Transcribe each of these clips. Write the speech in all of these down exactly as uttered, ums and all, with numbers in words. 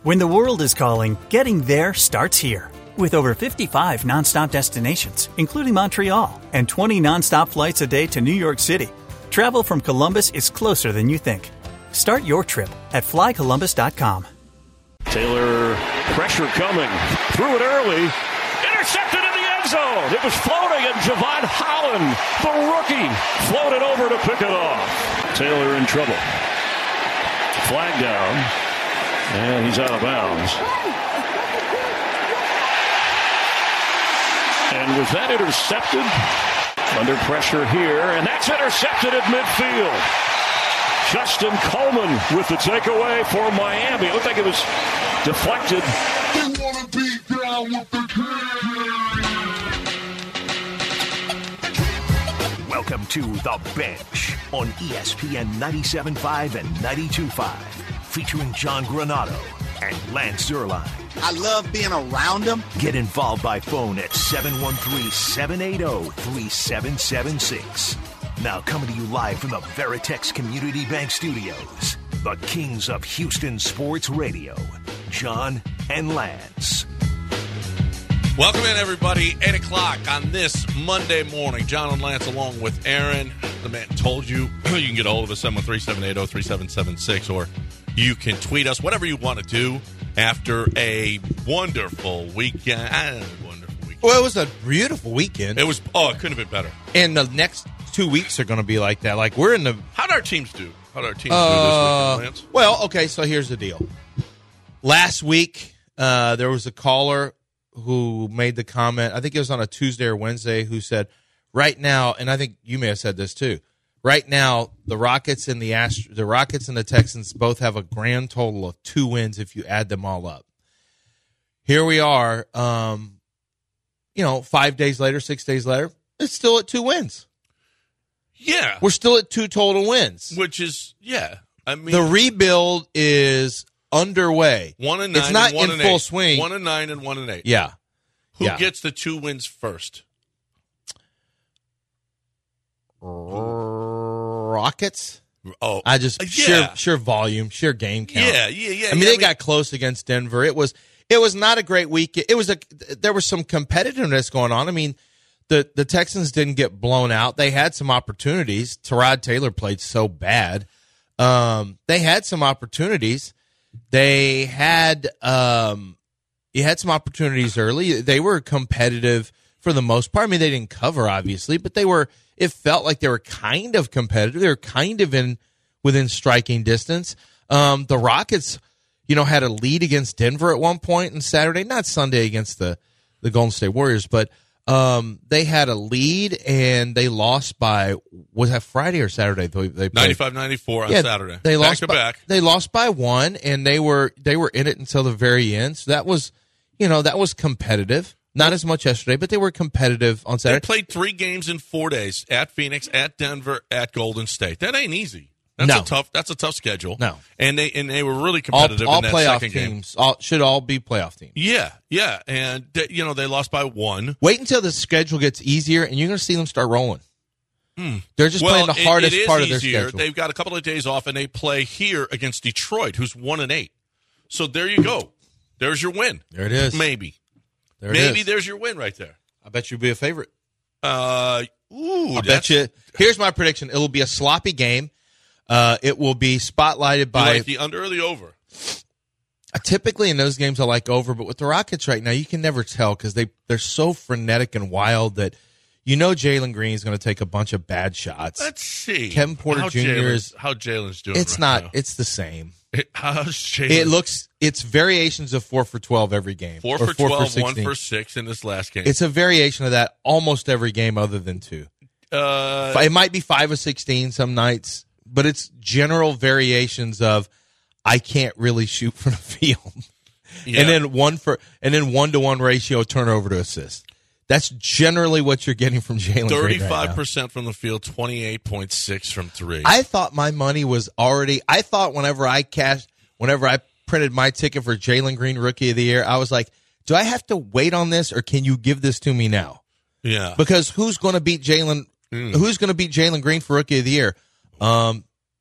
When the world is calling, getting there starts here. With over fifty-five nonstop destinations, including Montreal, and twenty nonstop flights a day to New York City, travel from Columbus is closer than you think. Start your trip at fly columbus dot com. Taylor, pressure coming. Threw it early. Intercepted in the end zone. It was floating, and Javon Holland, the rookie, floated over to pick it off. Taylor in trouble. Flag down. And he's out of bounds. And with that intercepted, under pressure here, and that's intercepted at midfield. Justin Coleman with the takeaway for Miami. It looked like it was deflected. They want to beat down with the king. Welcome to The Bench on E S P N ninety-seven point five and ninety-two point five. Featuring John Granado and Lance Zierlein. I love being around them. Get involved by phone at seven one three, seven eight zero, three seven seven six. Now coming to you live from the Veritex Community Bank Studios, the kings of Houston Sports Radio, John and Lance. Welcome in, everybody. eight o'clock on this Monday morning. John and Lance along with Aaron. The man told you. You can get a hold of us, seven one three, seven eight zero, three seven seven six, or you can tweet us, whatever you want to do after a wonderful weekend. A wonderful weekend. Well, it was a beautiful weekend. It was. Oh, it couldn't have been better. And the next two weeks are going to be like that. Like, we're in the... How'd our teams do? How'd our teams uh, do this weekend, Lance? Well, okay, so here's the deal. Last week, uh, there was a caller who made the comment, I think it was on a Tuesday or Wednesday, who said, right now, and I think you may have said this too, right now, the Rockets and the Ast- the Rockets and the Texans both have a grand total of two wins if you add them all up. Here we are, um, you know, five days later, six days later, it's still at two wins. Yeah. We're still at two total wins. Which is, yeah. I mean, the rebuild is underway. One and nine. It's not and one in and full eight. swing. One and nine and one and eight. Yeah. Who yeah. gets the two wins first? Rockets. Oh, I just yeah. sheer sheer volume, sheer game count. Yeah, yeah, yeah. I mean, yeah, they I mean, got close against Denver. It was it was not a great week. It was a there was some competitiveness going on. I mean, the the Texans didn't get blown out. They had some opportunities. Tyrod Taylor played so bad. Um, they had some opportunities. They had um, you had some opportunities early. They were competitive for the most part. I mean, they didn't cover obviously, but they were. It felt like they were kind of competitive. They were kind of in within striking distance. Um, the Rockets, you know, had a lead against Denver at one point on Saturday, not Sunday against the, the Golden State Warriors, but um, they had a lead and they lost by, was that Friday or Saturday? They, they played ninety-five ninety-four on yeah, Saturday. They back lost to by, back. They lost by one, and they were they were in it until the very end. So that was, you know, that was competitive. Not as much yesterday, but they were competitive on Saturday. They played three games in four days: at Phoenix, at Denver, at Golden State. That ain't easy. That's no. a tough. That's a tough schedule. No, and they and they were really competitive all, all in that playoff second teams game. all, should all be playoff teams. Yeah, yeah, and they, you know they lost by one. Wait until the schedule gets easier, and you're going to see them start rolling. Hmm. They're just well, playing the it, hardest it is part of their easier. schedule. They've got a couple of days off, and they play here against Detroit, who's one and eight. So there you go. There's your win. There it is. Maybe. There it Maybe is. there's your win right there. I bet you'll be a favorite. Uh, ooh, I bet you. Here's my prediction. It'll be a sloppy game. Uh, it will be spotlighted by like the under or the over. Uh, typically in those games I like over, but with the Rockets right now, you can never tell because they they're so frenetic and wild that you know Jalen Green is going to take a bunch of bad shots. Let's see. Kevin Porter how Junior Jalen's, is how Jalen's doing. It's right not. now. It's the same. It, how's Jalen? It looks. It's variations of four for twelve every game. Four or for four twelve, for one for six in this last game. It's a variation of that almost every game other than two. Uh, It might be five or sixteen some nights, but it's general variations of I can't really shoot from the field, yeah. and then one for and then one to one ratio turnover to assist. That's generally what you're getting from Jalen Green right now. thirty-five percent from the field, twenty-eight point six from three. I thought my money was already. I thought whenever I cashed, whenever I printed my ticket for Jalen Green Rookie of the Year, I was like, do I have to wait on this, or can you give this to me now? Yeah. Because who's going to beat Jalen? Mm. Who's going to beat Jalen Green for Rookie of the Year? Um,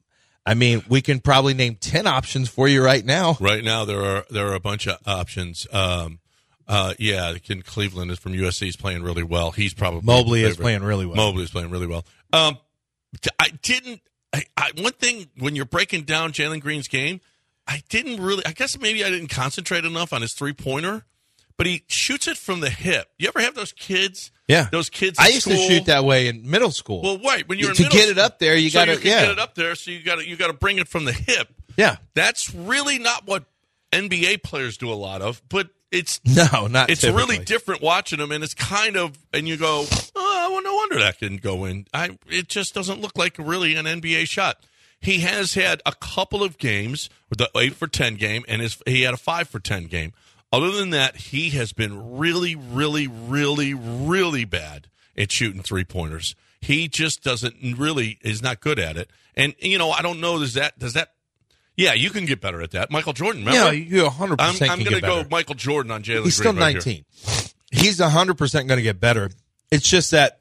I mean, we can probably name ten options for you right now. Right now, there are there are a bunch of options. Um, uh, yeah, Ken Cleveland is from U S C. He's playing really well. He's probably Mobley is playing really well. Mobley is playing really well. Um, I didn't. I, I, one thing when you're breaking down Jalen Green's game, I didn't really. I guess maybe I didn't concentrate enough on his three pointer, but he shoots it from the hip. You ever have those kids? Yeah, those kids. In I used school? to shoot that way in middle school. Well, right when you're in to middle get it up there, you so got to you can yeah. get it up there. So you got to you got to bring it from the hip. Yeah, that's really not what N B A players do a lot of, but it's no, not. It's typically. really different watching them, and it's kind of, and you go, oh, well, no wonder that didn't go in. I it just doesn't look like really an N B A shot. He has had a couple of games with the eight for ten game, and his he had a five for ten game. Other than that, he has been really, really, really, really bad at shooting three pointers. He just doesn't really is not good at it. And you know, I don't know. Does that does that? Yeah, you can get better at that. Michael Jordan, remember? Yeah, you one hundred percent I'm, I'm going to go Michael Jordan on Jalen Green. He's still right nineteen. Here. He's one hundred percent going to get better. It's just that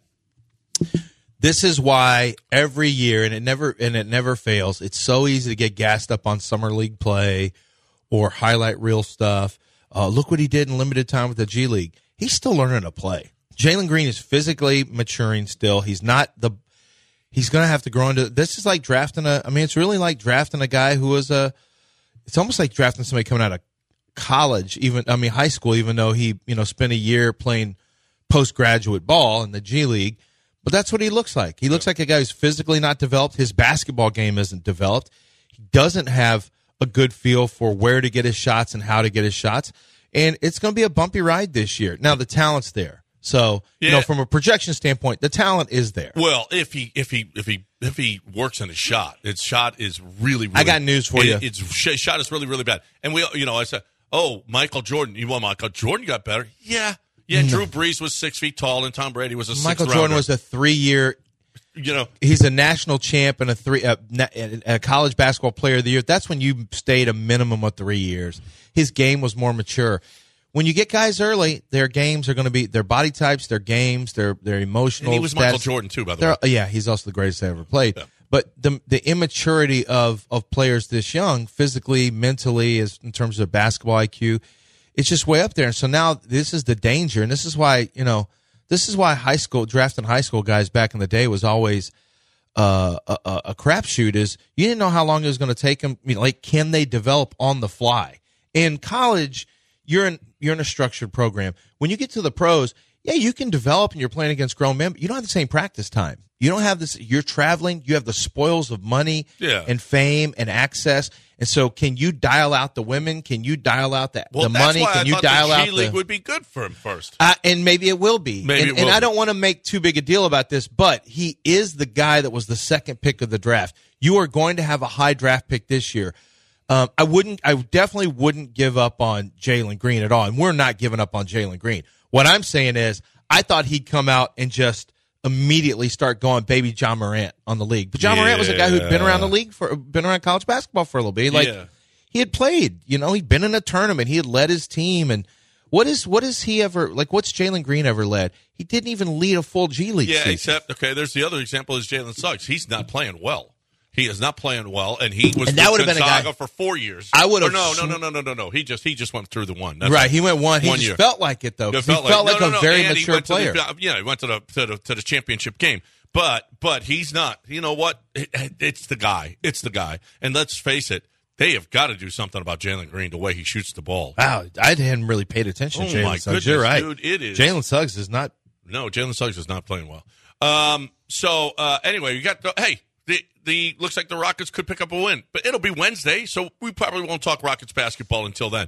this is why every year, and it never and it never fails, it's so easy to get gassed up on summer league play or highlight reel stuff. Uh, look what he did in limited time with the G League. He's still learning to play. Jalen Green is physically maturing still. He's not the – he's going to have to grow into – this is like drafting a – I mean, it's really like drafting a guy who was a – it's almost like drafting somebody coming out of college, even – I mean, high school, even though he, you know, spent a year playing postgraduate ball in the G League. But that's what he looks like. He looks like a guy who's physically not developed. His basketball game isn't developed. He doesn't have a good feel for where to get his shots and how to get his shots. And it's going to be a bumpy ride this year. Now, the talent's there. So, yeah. you know, from a projection standpoint, the talent is there. Well, if he if he if he if he works on his shot, his shot is really, really I got news for it, you. Its shot is really, really bad. And we, you know, I said, oh, Michael Jordan. You want Michael Jordan got better? Yeah, yeah. No. Drew Brees was six feet tall, and Tom Brady was a six Michael rounder. Jordan was a three-year. You know, he's a national champ and a three uh, a college basketball player of the year. That's when you stayed a minimum of three years. His game was more mature. When you get guys early, their games are going to be their body types, their games, their their emotional. And he was stats. Michael Jordan too, by the They're, way. Yeah, he's also the greatest I ever played. Yeah. But the the immaturity of of players this young, physically, mentally, as in terms of basketball I Q, it's just way up there. And so now this is the danger, and this is why you know this is why high school drafting high school guys back in the day was always uh, a, a, a crapshoot. Is you didn't know how long it was going to take them. You know, like, can they develop on the fly? In college, you're in you're in a structured program. When you get to the pros, yeah, you can develop and you're playing against grown men, but you don't have the same practice time. You don't have this. You're traveling. You have the spoils of money yeah. and fame and access. And so, can you dial out the women? Can you dial out the, well, the money? That's why can I you thought dial the out G League the, would be good for him first? Uh, and maybe it will be. Maybe and, it will and I be. don't want to make too big a deal about this, but he is the guy that was the second pick of the draft. You are going to have a high draft pick this year. Um, I wouldn't. I definitely wouldn't give up on Jalen Green at all, and we're not giving up on Jalen Green. What I'm saying is, I thought he'd come out and just immediately start going baby John Morant on the league. But John yeah. Morant was a guy who'd been around the league for, been around college basketball for a little bit. Like yeah. he had played, you know, he'd been in a tournament, he had led his team, and what is what is he ever like? What's Jalen Green ever led? He didn't even lead a full G League. Yeah, season. except okay. There's the other example is Jalen Suggs. He's not playing well. He is not playing well, and he was and that with would have been a guy for four years. I would have no, no, no, no, no, no, no. He just he just went through the one. That's right. right. He went one. He one just year. felt like it though. It He felt felt like, like, no, a no, no. very and mature he player. The, yeah, he went to the to the to the championship game. But but he's not. You know what? It, it's the guy. It's the guy. And let's face it. They have got to do something about Jalen Green, the way he shoots the ball. Wow, I hadn't really paid attention Oh, to Jalen my Suggs. goodness, You're right. dude, it is. Jalen Suggs is not. No, Jalen Suggs is not playing well. Um. So uh, anyway, you got the hey. The the looks like the Rockets could pick up a win, but it'll be Wednesday, so we probably won't talk Rockets basketball until then.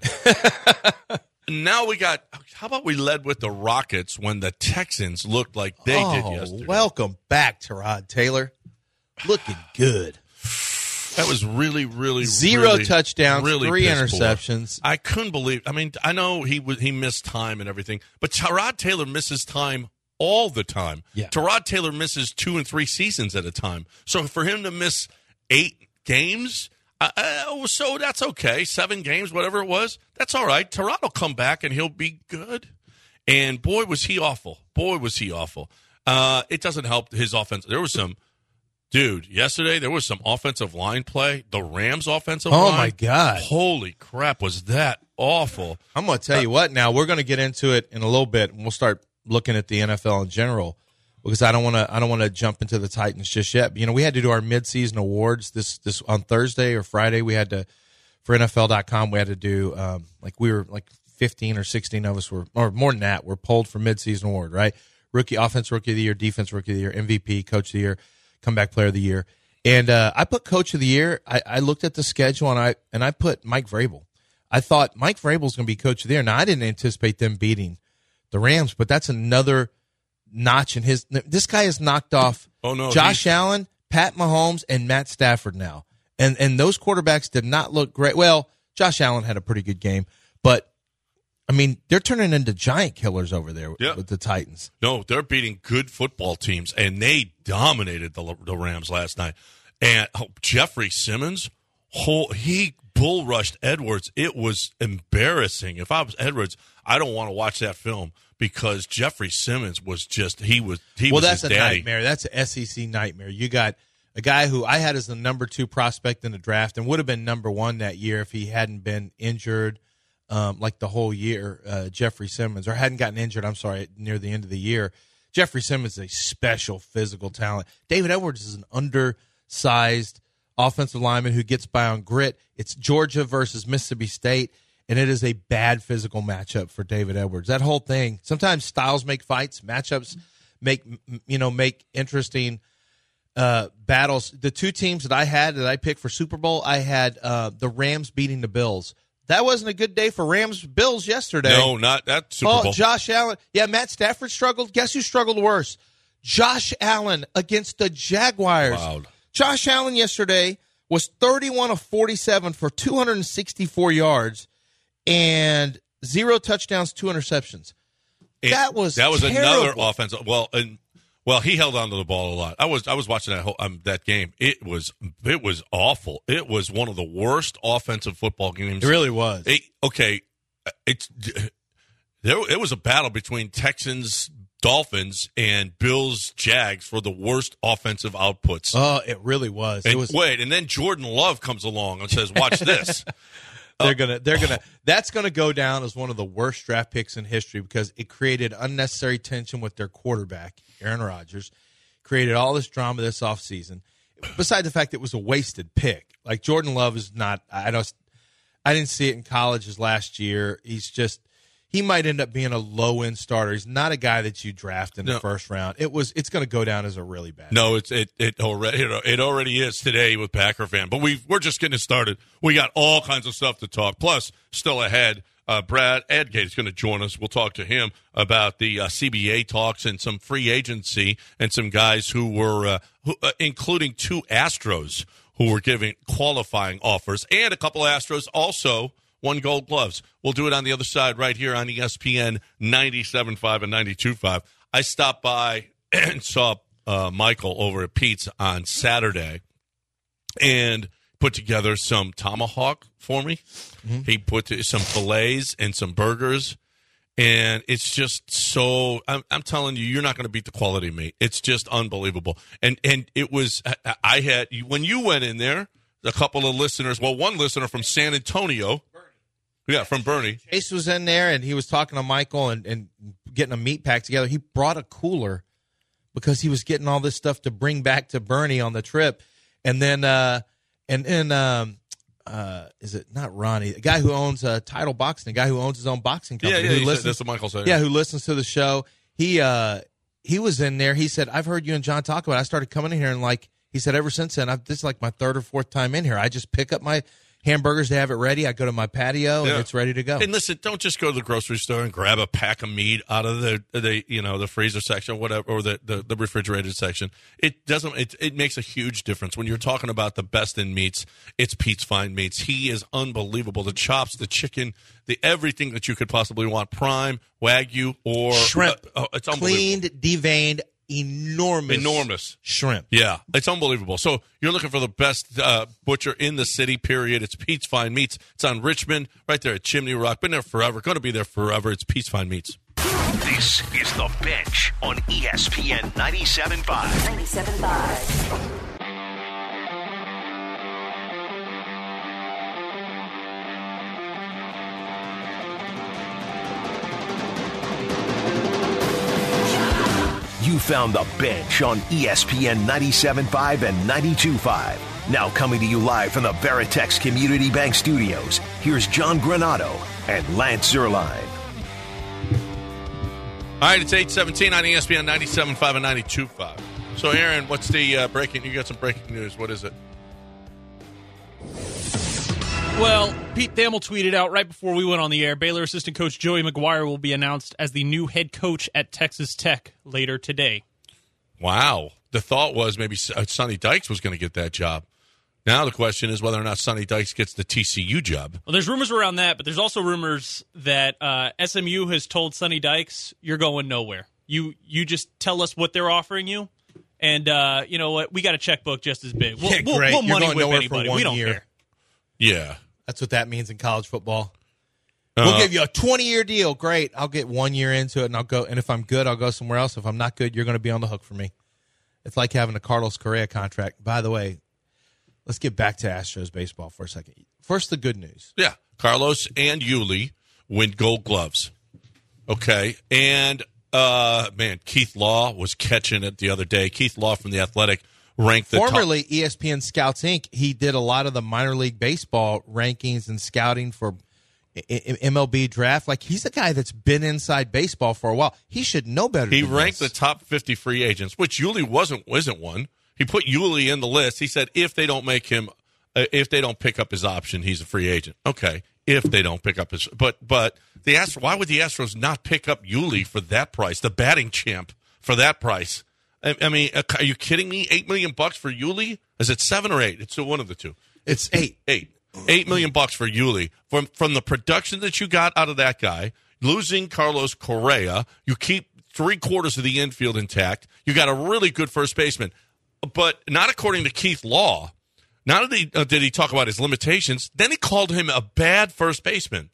Now we got. How about we led with the Rockets when the Texans looked like they oh, did yesterday? Welcome back, Tyrod Taylor. Looking good. That was really, really zero really, touchdowns, really three piss interceptions. poor. I couldn't believe. I mean, I know he was he missed time and everything, but Tyrod Taylor misses time all the time. Yeah. Tyrod Taylor misses two and three seasons at a time. So for him to miss eight games, uh, uh, so that's okay. Seven games, whatever it was, that's all right. Tyrod will come back and he'll be good. And boy, was he awful. Boy, was he awful. Uh, it doesn't help his offense. There was some Dude, yesterday there was some offensive line play. The Rams offensive Oh, line. my God. Holy crap, was that awful. I'm going to tell you what now. We're going to get into it in a little bit, and we'll start looking at the N F L in general because I don't want to I don't want to jump into the Titans just yet. But, you know, we had to do our midseason awards this this on Thursday or Friday. We had to, for N F L dot com, we had to do, um, like we were like fifteen or sixteen of us were, or more than that, were polled for midseason award, right? Rookie, offense rookie of the year, defense rookie of the year, M V P, coach of the year, comeback player of the year. And uh, I put coach of the year. I, I looked at the schedule, and I and I put Mike Vrabel. I thought Mike Vrabel's going to be coach of the year. Now, I didn't anticipate them beating the Rams, but that's another notch in his. This guy has knocked off oh, no, Josh he, Allen, Pat Mahomes, and Matt Stafford now. And and those quarterbacks did not look great. Well, Josh Allen had a pretty good game, but, I mean, they're turning into giant killers over there yeah. with the Titans. No, they're beating good football teams, and they dominated the, the Rams last night. And oh, Jeffrey Simmons, whole, he bull rushed Edwards. It was embarrassing. If I was Edwards, I don't want to watch that film because Jeffrey Simmons was just he was he well, was that's his a daddy. nightmare. That's an S E C nightmare. You got a guy who I had as the number two prospect in the draft and would have been number one that year if he hadn't been injured um, like the whole year. Uh, Jeffrey Simmons, or hadn't gotten injured. I'm sorry, near the end of the year. Jeffrey Simmons is a special physical talent. David Edwards is an undersized offensive lineman who gets by on grit. It's Georgia versus Mississippi State, and it is a bad physical matchup for David Edwards. That whole thing. Sometimes styles make fights, matchups make you know make interesting uh, battles. The two teams that I had that I picked for Super Bowl, I had uh, the Rams beating the Bills. That wasn't a good day for Rams Bills yesterday. No, not that Super oh, Bowl. Josh Allen. Yeah, Matt Stafford struggled. Guess who struggled worse? Josh Allen against the Jaguars. Wow. Josh Allen yesterday was thirty-one of forty-seven for two hundred sixty-four yards and zero touchdowns, two interceptions. And that was that was terrible. another offensive. Well, and well, he held on to the ball a lot. I was I was watching that whole um, that game. It was it was awful. It was one of the worst offensive football games. It really was. It, okay, it's there. It was a battle between Texans, Dolphins, and Bills, Jags for the worst offensive outputs. Oh, it really was. And it was. Wait, and then Jordan Love comes along and says, "Watch this." They're gonna, they're gonna. That's gonna go down as one of the worst draft picks in history because it created unnecessary tension with their quarterback, Aaron Rodgers. Created all this drama this offseason. Besides the fact that it was a wasted pick. Like Jordan Love is not. I don't. I didn't see it in college as last year. He's just. He might end up being a low-end starter. He's not a guy that you draft in the no. first round. It was. It's going to go down as a really bad. No, it's it it already it already is today with Packer fan. But we we're just getting started. We got all kinds of stuff to talk. Plus, still ahead, uh, Brad Adgate is going to join us. We'll talk to him about the uh, C B A talks and some free agency and some guys who were, uh, who, uh, including two Astros who were giving qualifying offers, and a couple Astros also won Gold Gloves. We'll do it on the other side right here on E S P N ninety-seven point five and ninety-two point five. I stopped by and saw uh, Michael over at Pete's on Saturday and put together some tomahawk for me. Mm-hmm. He put to, some fillets and some burgers, and it's just so I'm, I'm telling you, you're not going to beat the quality meat. It's just unbelievable. And and it was I had when you went in there, a couple of listeners, well, one listener from San Antonio. Yeah, from Bernie. Chase was in there, and he was talking to Michael and, and getting a meat pack together. He brought a cooler because he was getting all this stuff to bring back to Bernie on the trip. And then, uh, and then, um, uh, is it not Ronnie? The guy who owns uh, Title Boxing, the guy who owns his own boxing company. Yeah, yeah, who listens, that's what Michael said. Yeah, who listens to the show. He uh, he was in there. He said, I've heard you and John talk about it. I started coming in here, and like he said, ever since then, I've, this is like my third or fourth time in here. I just pick up my hamburgers to have it ready. I go to my patio, yeah. and it's ready to go. And listen, don't just go to the grocery store and grab a pack of meat out of the the you know the freezer section, or whatever, or the, the, the refrigerated section. It doesn't. It it makes a huge difference when you're talking about the best in meats. It's Pete's Fine Meats. He is unbelievable. The chops, the chicken, the everything that you could possibly want. Prime, Wagyu, or shrimp. Uh, oh, it's unbelievable. Cleaned, deveined. Enormous, enormous shrimp. Yeah, it's unbelievable. So you're looking for the best uh, butcher in the city. Period. It's Pete's Fine Meats. It's on Richmond, right there at Chimney Rock. Been there forever. Going to be there forever. It's Pete's Fine Meats. This is The Bench on E S P N ninety-seven point five. ninety-seven point five. found The Bench on E S P N ninety-seven point five and ninety-two point five. Now coming to you live from the Veritex Community Bank Studios, here's John Granato and Lance Zierlein. All right, it's eight seventeen on E S P N ninety-seven point five and ninety-two point five. So, Aaron, what's the uh, breaking? You got some breaking news. What is it? Well, Pete Thamel tweeted out right before we went on the air, Baylor assistant coach Joey McGuire will be announced as the new head coach at Texas Tech later today. Wow. The thought was maybe Sonny Dykes was going to get that job. Now the question is whether or not Sonny Dykes gets the T C U job. Well, there's rumors around that, but there's also rumors that uh, S M U has told Sonny Dykes, you're going nowhere. You you just tell us what they're offering you, and uh, you know what? We got a checkbook just as big. We'll, Yeah, we'll, great. we'll You're money going whip nowhere anybody. for one We don't year. care. Yeah. That's what that means in college football. Uh, We'll give you a twenty-year deal. Great. I'll get one year into it, and I'll go. And if I'm good, I'll go somewhere else. If I'm not good, you're going to be on the hook for me. It's like having a Carlos Correa contract. By the way, let's get back to Astros baseball for a second. First, the good news. Yeah. Carlos and Yuli win gold gloves. Okay. And, uh, man, Keith Law was catching it the other day. Keith Law from The Athletic ranked the Formerly top. E S P N Scouts Incorporated, he did a lot of the minor league baseball rankings and scouting for M L B draft. Like, he's a guy that's been inside baseball for a while. He should know better. He than ranked this. the top fifty free agents, which Yuli wasn't wasn't one. He put Yuli in the list. He said if they don't make him, uh, if they don't pick up his option, he's a free agent. Okay, if they don't pick up his, but but the Astros, why would the Astros not pick up Yuli for that price, the batting champ for that price? I, I mean, are you kidding me? Eight million bucks for Yuli? Is it seven or eight? It's one of the two. It's eight. Eight. Eight million bucks for Yuli. From from the production that you got out of that guy, losing Carlos Correa, you keep three quarters of the infield intact. You got a really good first baseman. But not according to Keith Law. Not only uh, did he talk about his limitations, then he called him a bad first baseman.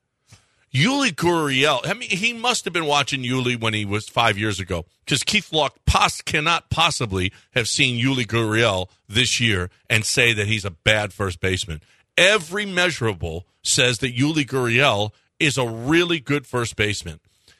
Yuli Gurriel, I mean, he must have been watching Yuli when he was five years ago, because Keith Law pos- cannot possibly have seen Yuli Gurriel this year and say that he's a bad first baseman. Every measurable says that Yuli Gurriel is a really good first baseman.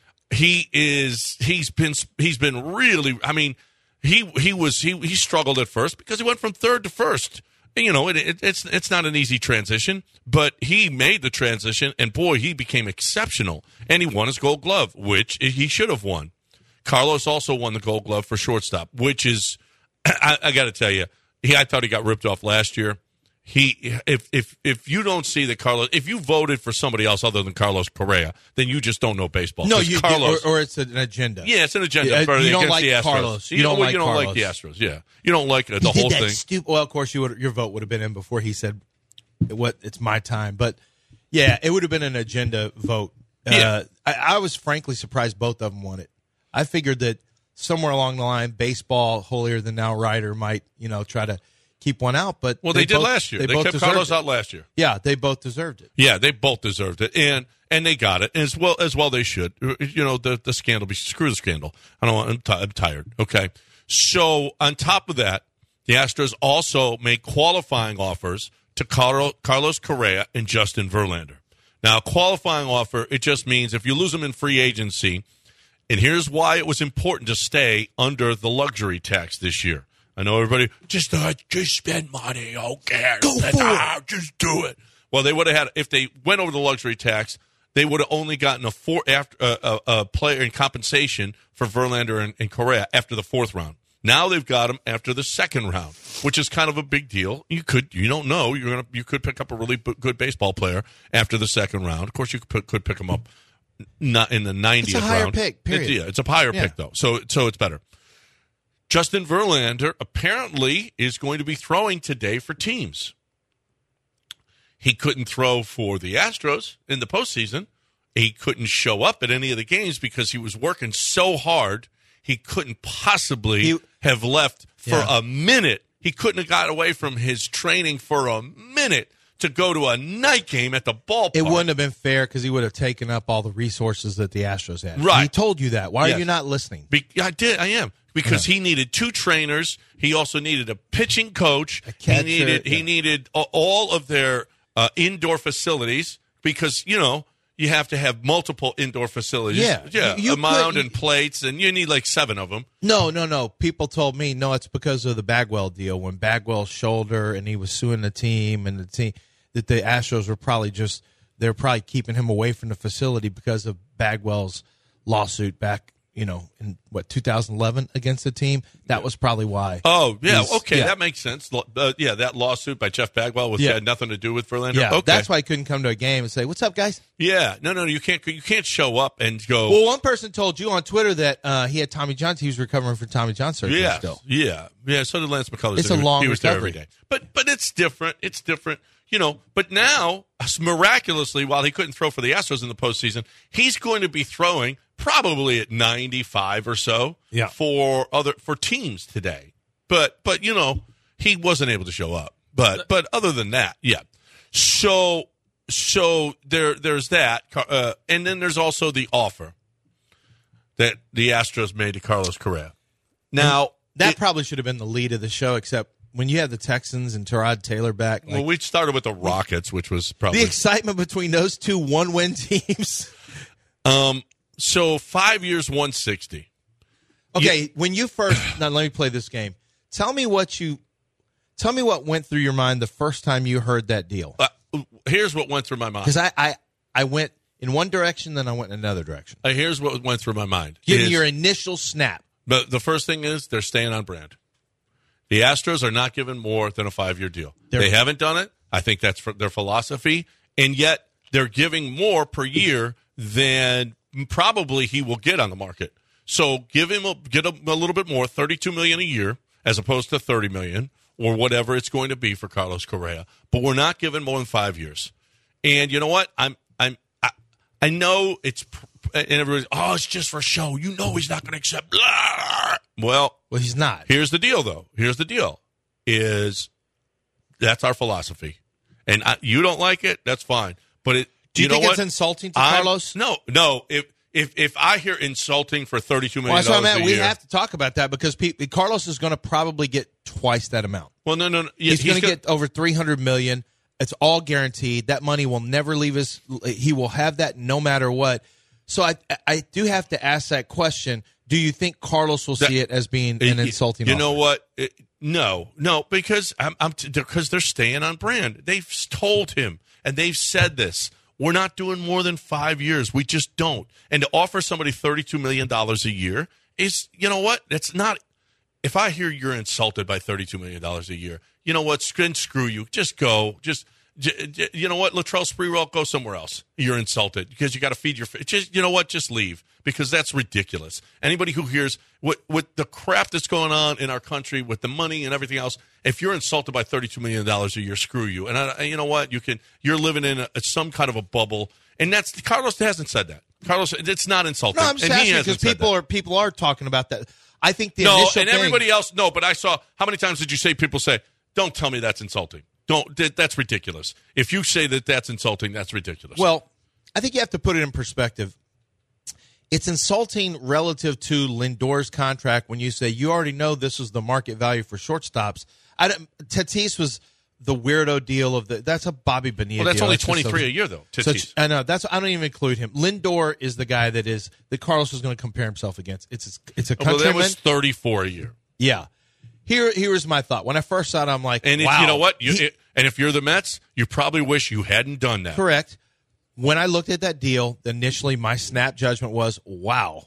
He is. He's been. He's been really. I mean, he he was. He he struggled at first because he went from third to first. And, you know, it, it, it's it's not an easy transition, but he made the transition, and boy, he became exceptional. And he won his Gold Glove, which he should have won. Carlos also won the Gold Glove for shortstop, which is. I, I got to tell you, he. I thought he got ripped off last year. He, if if if you don't see that Carlos, if you voted for somebody else other than Carlos Correa, then you just don't know baseball. No, you Carlos, or, or it's an agenda. Yeah, it's an agenda. Yeah, for, you don't against like the Astros. Carlos. You, You don't, don't like you don't like Carlos. the Astros. Yeah, you don't like uh, the He whole did that thing. Stup- well, of course, you would, your vote would have been in before he said, "What? It's my time." But yeah, it would have been an agenda vote. Yeah. Uh, I, I was frankly surprised both of them won it. I figured that somewhere along the line, baseball holier than thou writer might, you know, try to keep one out. But Well, they, did both- last year. They, both kept deserved Carlos it. out last year. Yeah, they both deserved it. Yeah, they both deserved it, and and they got it as well as well. They should. You know, the the scandal. Screw the scandal. I don't. Want, I'm, t- I'm tired. Okay. So on top of that, the Astros also made qualifying offers to Carlo, Carlos Correa and Justin Verlander. Now, a qualifying offer, it just means if you lose them in free agency, and here's why it was important to stay under the luxury tax this year. I know everybody just uh, just spend money. Okay, Go for it. Just do it. Well, they would have had if they went over the luxury tax, they would have only gotten a four after uh, a, a player in compensation for Verlander and, and Correa after the fourth round. Now they've got them after the second round, which is kind of a big deal. You could you don't know you're gonna you could pick up a really b- good baseball player after the second round. Of course, you could could pick them up not in the ninetieth It's a higher round. pick, period. It's, yeah, it's a higher Yeah. pick though, so so it's better. Justin Verlander apparently is going to be throwing today for teams. He couldn't throw for the Astros in the postseason. He couldn't show up at any of the games because he was working so hard. He couldn't possibly He- have left for Yeah. a minute. He couldn't have got away from his training for a minute to go to a night game at the ballpark. It wouldn't have been fair because he would have taken up all the resources that the Astros had. Right. He told you that. Why Yes. are you not listening? Be- I did. I am because he needed two trainers. He also needed a pitching coach. A catcher, he needed. He yeah. needed a- all of their uh, indoor facilities because you know you have to have multiple indoor facilities. Yeah. Yeah, You- you a mound could- and plates, and you need like seven of them. No, no, no. People told me, no, it's because of the Bagwell deal. When Bagwell's shoulder and he was suing the team and the team, that the Astros were probably just, they're probably keeping him away from the facility because of Bagwell's lawsuit back, you know, in what, two thousand eleven against the team. That was probably why. Oh, yeah, He's- okay, yeah. that makes sense. Lo- Uh, yeah, that lawsuit by Jeff Bagwell was Yeah. had nothing to do with Verlander. Yeah, okay. that's why he couldn't come to a game and say, "What's up, guys?" Yeah, no, no, you can't. You can't show up and go. Well, one person told you on Twitter that uh, he had Tommy John. He was recovering from Tommy John surgery yeah, still. yeah, yeah. So did Lance McCullers. It's He a was- long He was there every recovery. day. But but it's different. It's different. You know. But now, miraculously, while he couldn't throw for the Astros in the postseason, he's going to be throwing probably at ninety-five or so Yeah. for other for teams today. But but you know he wasn't able to show up. But but other than that, yeah. So so there there's that, uh, and then there's also the offer that the Astros made to Carlos Correa. Now That it- probably should have been the lead of the show, except when you had the Texans and Tyrod Taylor back. Like, well, we started with the Rockets, which was probably the excitement between those two one-win teams. um. So five years, one sixty. Okay, when you first now let me play this game. Tell me what you tell me what went through your mind the first time you heard that deal. Uh, here's what went through my mind. Because I, I I went in one direction, then I went in another direction. Uh, here's what went through my mind. Give me Is- your initial snap. But the first thing is they're staying on brand. The Astros are not given more than a five-year deal. They're- they haven't done it. I think that's for their philosophy, and yet they're giving more per year than probably he will get on the market. So give him a, get him a little bit more, thirty-two million dollars a year, as opposed to thirty million dollars or whatever it's going to be for Carlos Correa. But we're not giving more than five years. And you know what? I'm I'm I, I know it's and everybody's oh it's just for show. You know he's not going to accept. Blah. Well, Well, he's not. here's the deal, though. Here's the deal: is that's our philosophy, and I, you don't like it. That's fine. But it. Do you, know think what? it's insulting to I'm- Carlos? No, no. If if if I hear insulting for thirty-two Well, million that's what I dollars meant. a We year, have to talk about that because pe- Carlos is going to probably get twice that amount. well, no, no, no. Yeah, He's, going to gonna- get over three hundred million dollars. It's all guaranteed. That money will never leave his. He will have that no matter what. So I, I do have to ask that question. Do you think Carlos will see it as being an You- insulting You offer? know what? It- no, no, because I'm, I'm because they're staying on brand. They've told him and they've said this. We're not doing more than five years. We just don't. And to offer somebody thirty-two million dollars a year is, you know what? That's not. If I hear you're insulted by thirty-two million dollars a year, you know what? Then screw you. Just go. Just. j- j- You know what, Latrell Sprewell, go somewhere else. You're insulted because you got to feed your. fa- Just you know what, just leave because that's ridiculous. Anybody who hears what with the crap that's going on in our country with the money and everything else, if you're insulted by thirty-two million dollars a year, screw you. And I, you know what, you can. You're living in a, some kind of a bubble, and that's Carlos hasn't said that. Carlos, it's not insulting. No, I'm just and he asking hasn't because said people that. are people are talking about that. I think the no, initial and thing, everybody else no. But I saw how many times did you say people say, "Don't tell me that's insulting." Don't. That, that's ridiculous. If you say that that's insulting, that's ridiculous. Well, I think you have to put it in perspective. It's insulting relative to Lindor's contract when you say you already know this is the market value for shortstops. I don't, Tatis was the weirdo deal of the. That's a Bobby Bonilla. well, that's deal. only just twenty-three a- a year though. So Tatis. I know that's. I don't even include him. Lindor is the guy that is that Carlos is going to compare himself against. It's it's a well, countryman. that was thirty-four a year. Yeah. Here here is my thought. When I first saw it, I'm like, And if, wow. you know what? You, He- it, and if you're the Mets, you probably wish you hadn't done that. Correct. When I looked at that deal, initially my snap judgment was, wow,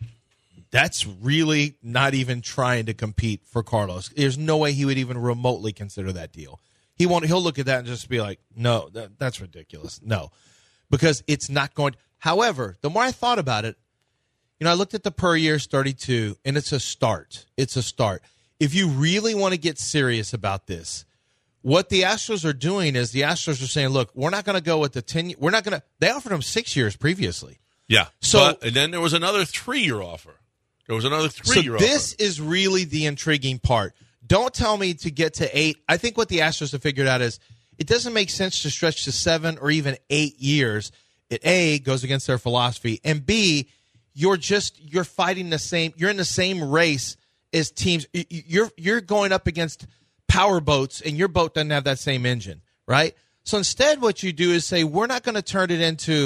that's really not even trying to compete for Carlos. There's no way he would even remotely consider that deal. He won't. He'll look at that and just be like, no, that, that's ridiculous. No, because it's not going. However, the more I thought about it, you know, I looked at the per year's thirty-two, and it's a start. It's a start. If you really want to get serious about this, what the Astros are doing is the Astros are saying, look, we're not going to go with the ten. We're not going to. They offered him six years previously. Yeah. So- But- and then there was another three-year offer. There was another three-year So this offer. is really the intriguing part. Don't tell me to get to eight. I think what the Astros have figured out is it doesn't make sense to stretch to seven or even eight years. It A, goes against their philosophy, and B, you're just you're fighting the same. You're in the same race as teams. Y- y- You're you're going up against power boats, and your boat doesn't have that same engine, right? So instead, what you do is say we're not going to turn it into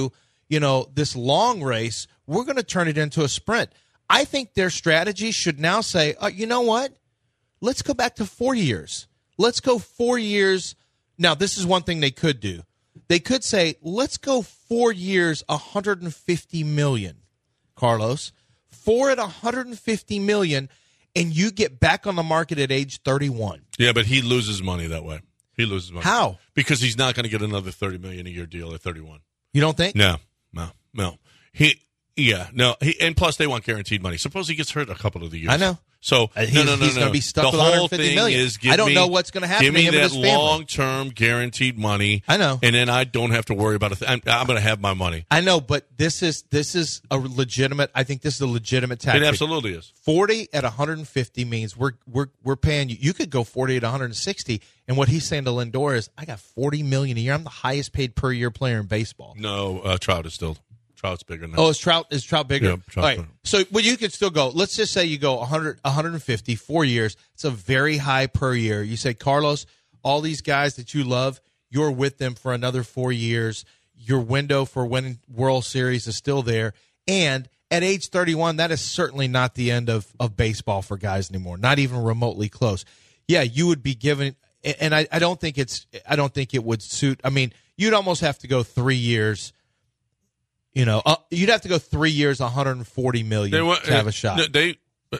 you know, this long race. We're going to turn it into a sprint. I think their strategy should now say, uh, you know what? Let's go back to four years. Let's go four years. Now, this is one thing they could do. They could say, let's go four years, one hundred fifty million dollars, Carlos. Four at one hundred fifty million dollars, and you get back on the market at age thirty-one. Yeah, but he loses money that way. He loses money. How? Because he's not going to get another thirty million dollars a year deal at thirty-one. You don't think? No, no, no. He, yeah, no. He, and plus, they want guaranteed money. Suppose he gets hurt a couple of the years. I know. So uh, he's, no, no, no, he's no. going to be stuck the with whole one hundred fifty thing million. Is give I don't me, know what's going to happen give to me him that and his family. long-term guaranteed money. I know, and then I don't have to worry about it. I'm, I'm going to have my money. I know, but this is this is a legitimate. I think this is a legitimate tactic. It absolutely is. Forty at one hundred fifty means we're we're we're paying you. You could go forty at one hundred sixty, and what he's saying to Lindor is, I got forty million a year. I'm the highest paid per year player in baseball. No, uh, Trout is still. Trout's bigger now. Oh, is Trout is Trout bigger? Yeah, Trout's All right. bigger. So, well, you could still go. Let's just say you go one hundred, one hundred fifty, four years. It's a very high per year. You say, Carlos, all these guys that you love, you're with them for another four years. Your window for winning World Series is still there. And at age thirty-one, that is certainly not the end of, of baseball for guys anymore. Not even remotely close. Yeah, you would be given, and I, I don't think it's, I don't think it would suit. I mean, you'd almost have to go three years. You know, uh, you'd have to go three years, one hundred forty million They were, to have a shot. They,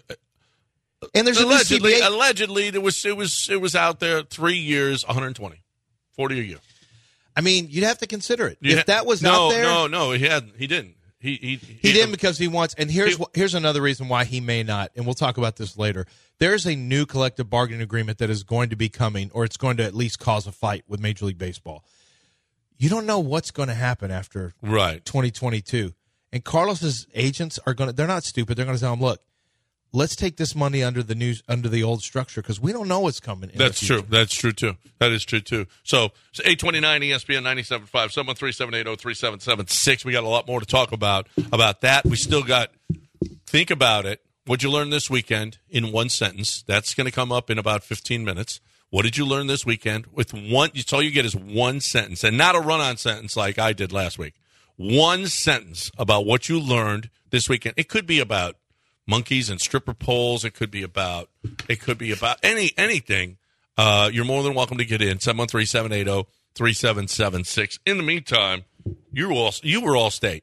and there's allegedly, a new C B A. allegedly, there was it was it was out there three years, one hundred twenty, forty a year. I mean, you'd have to consider it. You if ha- that was no, out there, no, no, he had he didn't. He he he, he didn't because he wants. And here's he, wh- here's another reason why he may not. And we'll talk about this later. There's a new collective bargaining agreement that is going to be coming, or it's going to at least cause a fight with Major League Baseball. You don't know what's going to happen after right. twenty twenty-two. And Carlos's agents are going to, they're not stupid. They're going to tell him, look, let's take this money under the new, under the old structure because we don't know what's coming in That's the future. true. That's true, too. That is true, too. So, it's eight twenty-nine E S P N ninety-seven point five, seven one three, seven eight zero, three seven seven six. We got a lot more to talk about about that. We still got, think about it. What'd you learn this weekend in one sentence? That's going to come up in about fifteen minutes. What did you learn this weekend? With one, it's all you get is one sentence, and not a run-on sentence like I did last week. One sentence about what you learned this weekend. It could be about monkeys and stripper poles. It could be about. It could be about any anything. Uh, you're more than welcome to get in. seven one three, seven eight zero, three seven seven six. In the meantime, you were all you were Allstate.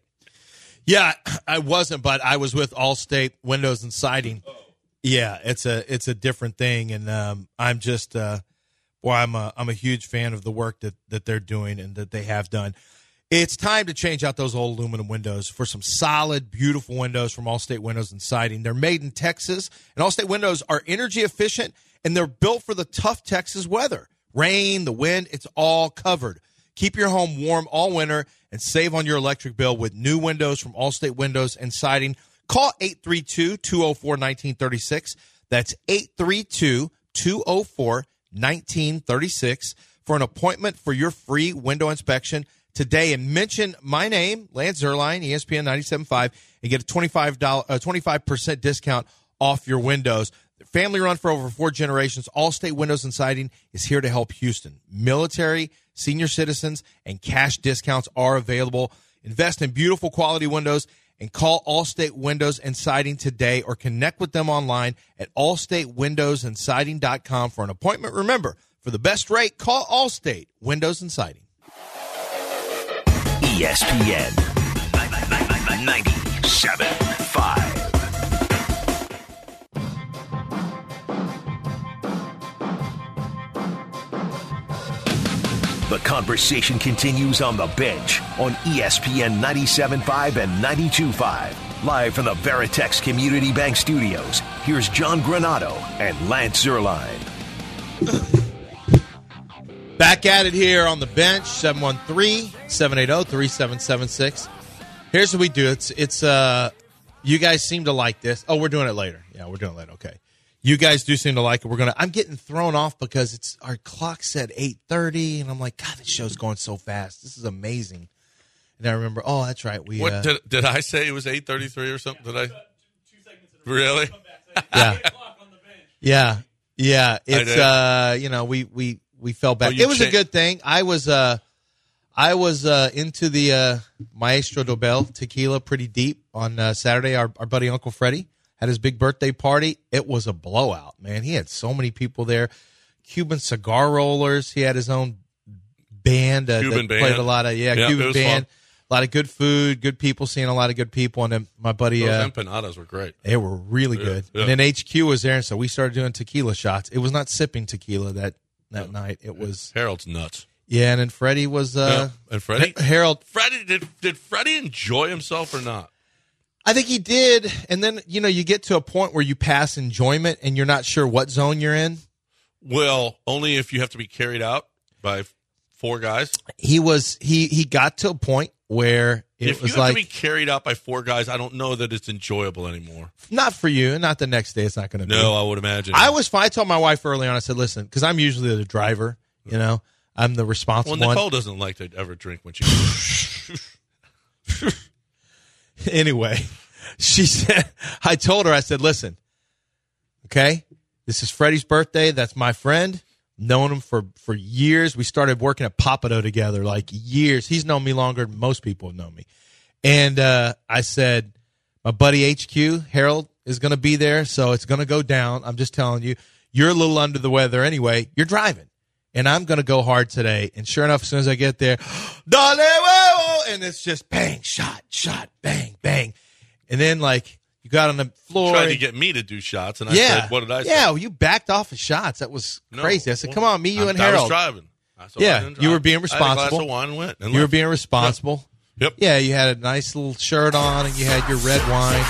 Yeah, I wasn't, but I was with Allstate Windows and Siding. Yeah, it's a it's a different thing, and um, I'm just uh, well, I'm a I'm a huge fan of the work that that they're doing and that they have done. It's time to change out those old aluminum windows for some solid, beautiful windows from Allstate Windows and Siding. They're made in Texas, and Allstate windows are energy efficient, and they're built for the tough Texas weather. Rain, the wind, it's all covered. Keep your home warm all winter and save on your electric bill with new windows from Allstate Windows and Siding. Call eight three two, two zero four, one nine three six. That's eight three two, two zero four, one nine three six for an appointment for your free window inspection today, and mention my name, Lance Zerline, E S P N ninety-seven point five, and get a twenty-five dollars, uh, twenty-five percent discount off your windows. Family run for over four generations. Allstate Windows and Siding is here to help Houston. Military, senior citizens, and cash discounts are available. Invest in beautiful quality windows and call Allstate Windows and Siding today, or connect with them online at allstate windows and siding dot com for an appointment. Remember, for the best rate, call Allstate Windows and Siding. E S P N ninety-seven point five. The conversation continues on the bench on E S P N ninety-seven point five and ninety-two point five. Live from the Veritex Community Bank Studios, here's John Granado and Lance Zerline. Back at it here on the bench, seven one three, seven eight zero, three seven seven six. Here's what we do. It's, it's uh, you guys seem to like this. Oh, we're doing it later. Yeah, we're doing it later. Okay. You guys do seem to like it. We're gonna. I'm getting thrown off because it's our clock said eight thirty, and I'm like, God, this show's going so fast. This is amazing. And I remember, oh, that's right. We What uh, did, did I say it was eight thirty-three or something? Did I? Really? yeah, yeah, yeah. I It's did. uh, you know, we we we fell back. Oh, you It was a cha- good thing. I was uh, I was uh, into the uh, Maestro Dobel tequila pretty deep on uh, Saturday. Our, our buddy Uncle Freddie had his big birthday party. It was a blowout, man. He had so many people there. Cuban cigar rollers. He had his own band. Uh, Cuban that band. Played a lot of, yeah, Yeah, it Cuban was band. fun. A lot of good food, good people, seeing a lot of good people. And then my buddy. Those Uh, empanadas were great. They were really Yeah, good. yeah. And then H Q was there, and so we started doing tequila shots. It was not sipping tequila that, that night. It was, Harold's nuts. yeah, and then Freddie was, uh, Yeah. And Freddie? Ha- Harold. Freddie, did, did Freddie enjoy himself or not? I think he did. And then, you know, you get to a point where you pass enjoyment and you're not sure what zone you're in. Well, only if you have to be carried out by four guys. He was, he, he got to a point where it if was you have like, to be carried out by four guys, I don't know that it's enjoyable anymore. not for you, not the next day. It's not going to be. No, I would imagine. I was fine. I told my wife early on, I said, listen, because I'm usually the driver, you know, I'm the responsible Well, Nicole one. doesn't like to ever drink when she. Anyway, she said, I told her, I said, listen, okay, this is Freddie's birthday. That's my friend. Known him for, for years. We started working at Papado together, like years. He's known me longer than most people have known me. And uh, I said, my buddy H Q, Harold, is going to be there, so it's going to go down. I'm just telling you, you're a little under the weather anyway. You're driving. And I'm going to go hard today. And sure enough, as soon as I get there, Dale, whoa, and it's just bang, shot, shot, bang, bang. And then, like, you got on the floor. Tried and- to get me to do shots, and I yeah. said, "What did I say?" Yeah, well, you backed off of shots. That was No. crazy. I said, come on, me, you, I, and I Harold. was driving. I- so Yeah, I didn't you were drive. being I had a responsible. glass of wine and went. And You were left. being responsible. Yep. Yeah, you had a nice little shirt on, and you had your red wine.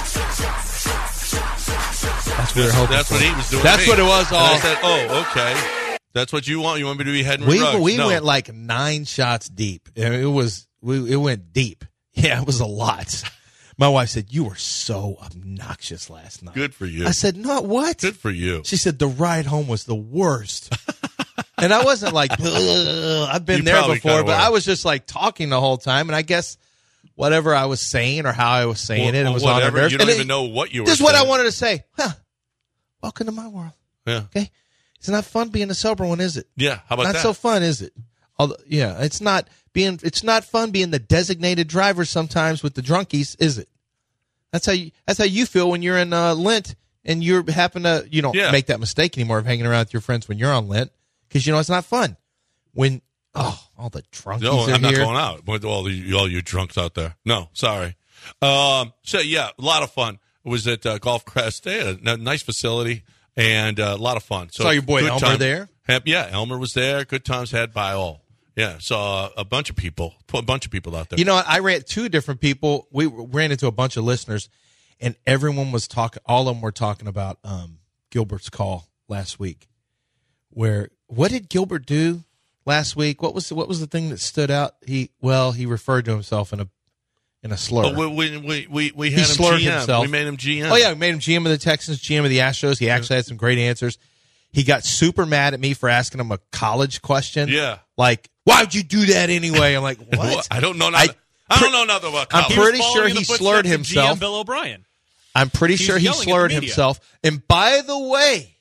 That's what we were hoping That's for. what he was doing. That's to me. what it was And all. I said, "Oh, okay. That's what you want. You want me to be Henry We Ruggs?" we No. went like nine shots deep. And it was we it went deep. Yeah, it was a lot. My wife said, "You were so obnoxious last night." Good for you. I said, "No, what?" Good for you. She said, "The ride home was the worst." And I wasn't like, "Ugh." I've been You there probably before, kinda but were. I was just like talking the whole time. And I guess whatever I was saying or how I was saying Well, it, it well, was on her whatever. nerves. You don't And even it- know what you were. This is what I saying. wanted to say. Huh. Welcome to my world. Yeah. Okay. It's not fun being a sober one, is it? Yeah. How about not that? so fun, is it? Although, yeah, it's not being. It's not fun being the designated driver sometimes with the drunkies, is it? That's how you. That's how you feel when you're in uh, Lent and you happen to. You don't Yeah. make that mistake anymore of hanging around with your friends when you're on Lent because you know it's not fun. When oh, all the drunkies No, are I'm not here. going out with all you, all you drunks out there. No, sorry. Um, so yeah, a lot of fun. It was at uh, Golf Crest. They had a n- nice facility and uh, a lot of fun. So Saw your boy good Elmer time. there? Hap- Yeah, Elmer was there. Good times had by all. Yeah, saw a bunch of people. A bunch of people out there. You know, I ran two different people. We ran into a bunch of listeners, and everyone was talking. All of them were talking about um, Gilbert's call last week. Where what did Gilbert do last week? What was what was the thing that stood out? He well, he referred to himself in a in a slur. Oh, we, we, we, we He had him slurred G M. himself. We made him G M. Oh yeah, we made him G M of the Texans, G M of the Astros. He actually had some great answers. He got super mad at me for asking him a college question. Yeah. Like, why'd you do that anyway? I'm like, what? I don't know I- nothing. I, don't know nothing about I'm college. pretty He was sure following in he the footsteps slurred of G M himself. Bill O'Brien. I'm pretty He's sure he yelling at the slurred media. himself. And by the way,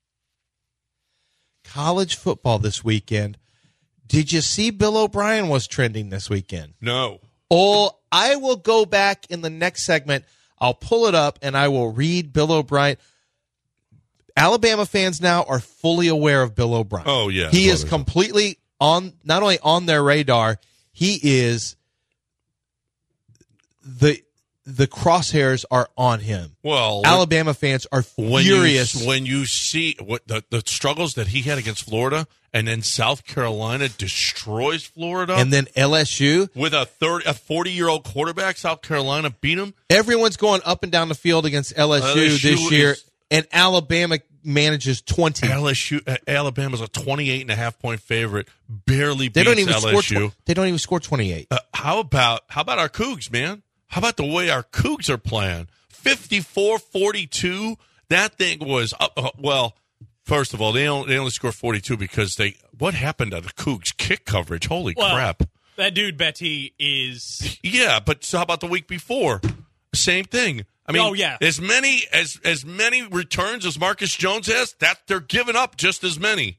college football this weekend. Did you see Bill O'Brien was trending this weekend? No. Oh, I will go back in the next segment. I'll pull it up and I will read Bill O'Brien. Alabama fans now are fully aware of Bill O'Brien. Oh, yeah. He That's is what it is. completely on, not only on their radar, he is the the crosshairs are on him. Well, Alabama fans are when furious. you, when you see what the, the struggles that he had against Florida, and then South Carolina destroys Florida, and then L S U, with a thirty, a forty-year-old quarterback, South Carolina beat him. everyone's going up and down the field against L S U, L S U this year, is- and Alabama manages twenty. L S U, uh, Alabama's a twenty-eight and a half point favorite, barely They beats don't even L S U. score. Tw- they don't even score twenty-eight. Uh, how about how about our Cougs, man? How about the way our Cougs are playing? fifty-four forty-two. That thing was up. Uh, well, first of all, they only, they only scored forty-two because they. What happened to the Cougs kick coverage? Holy Well, crap! That dude Betty is. Yeah, but so how about the week before? Same thing. I mean, Oh, yeah. as many as as many returns as Marcus Jones has, that they're giving up just as many.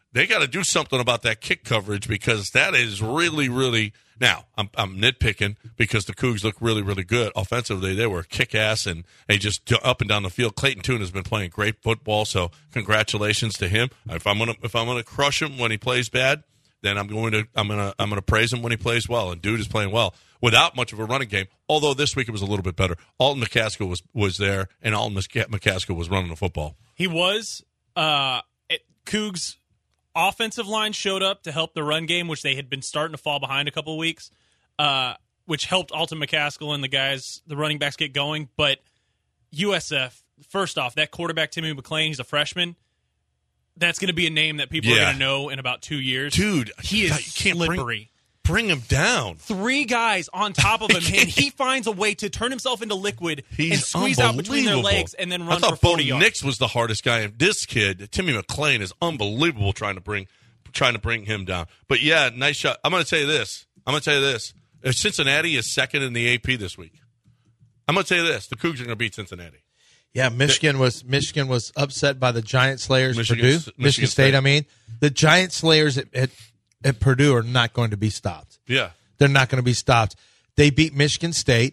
they got to do something about that kick coverage because that is really, really. Now, I'm, I'm nitpicking because the Cougs look really, really good. Offensively, they were kick-ass, and they just up and down the field. Clayton Tune has been playing great football, so congratulations to him. If I'm gonna if I'm gonna crush him when he plays bad, then I'm going to I'm gonna I'm gonna praise him when he plays well. And dude is playing well without much of a running game. Although this week it was a little bit better. Alton McCaskill was was there, and Alton McCaskill was running the football. He was. Uh, it, Cougs' offensive line showed up to help the run game, which they had been starting to fall behind a couple of weeks, uh, which helped Alton McCaskill and the guys, the running backs, get going. But U S F, first off, that quarterback, Timmy McClain, he's a freshman. That's going to be a name that people yeah. are going to know in about two years. Dude, he is you can't slippery. Bring, bring him down. Three guys on top of him, and he finds a way to turn himself into liquid He's and squeeze out between their legs and then run I thought for forty Bo yards. Nix was the hardest guy. This kid, Timmy McClain, is unbelievable trying to bring trying to bring him down. But, yeah, nice shot. I'm going to tell you this. I'm going to tell you this. If Cincinnati is second in the A P this week, I'm going to tell you this. The Cougs are going to beat Cincinnati. Yeah, Michigan was Michigan was upset by the Giant Slayers Michigan, Purdue. Michigan, Michigan State, State, I mean. The Giant Slayers at, at, at Purdue are not going to be stopped. Yeah. They're not going to be stopped. They beat Michigan State.